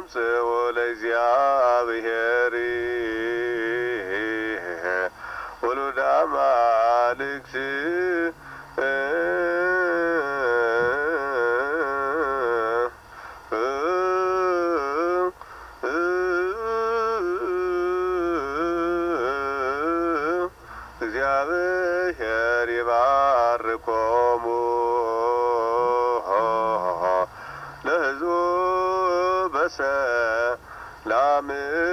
አብጽሑ ለእግዚአብሔር ወሉደ አማልክት እግዚአብሔር ይባርኮሙ ለሕዝቡ በሰላም